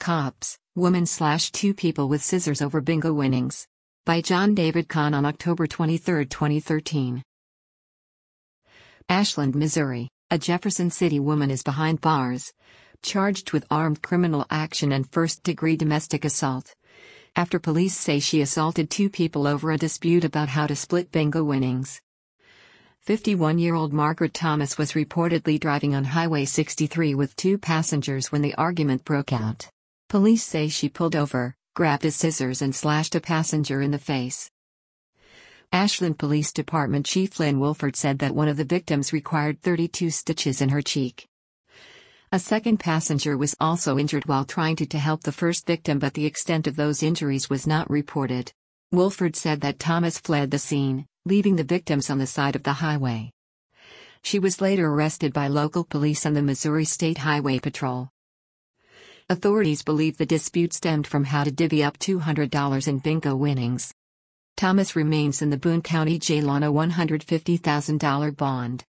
Cops, Woman / Two People with Scissors Over Bingo Winnings. By John David Kahn on October 23, 2013. Ashland, Missouri, a Jefferson City woman is behind bars, charged with armed criminal action and first-degree domestic assault, after police say she assaulted two people over a dispute about how to split bingo winnings. 51-year-old Margaret Thomas was reportedly driving on Highway 63 with two passengers when the argument broke out. Police say she pulled over, grabbed a scissors and slashed a passenger in the face. Ashland Police Department Chief Lynn Wolford said that one of the victims required 32 stitches in her cheek. A second passenger was also injured while trying to help the first victim, but the extent of those injuries was not reported. Wolford said that Thomas fled the scene, leaving the victims on the side of the highway. She was later arrested by local police and the Missouri State Highway Patrol. Authorities believe the dispute stemmed from how to divvy up $200 in bingo winnings. Thomas remains in the Boone County Jail on a $150,000 bond.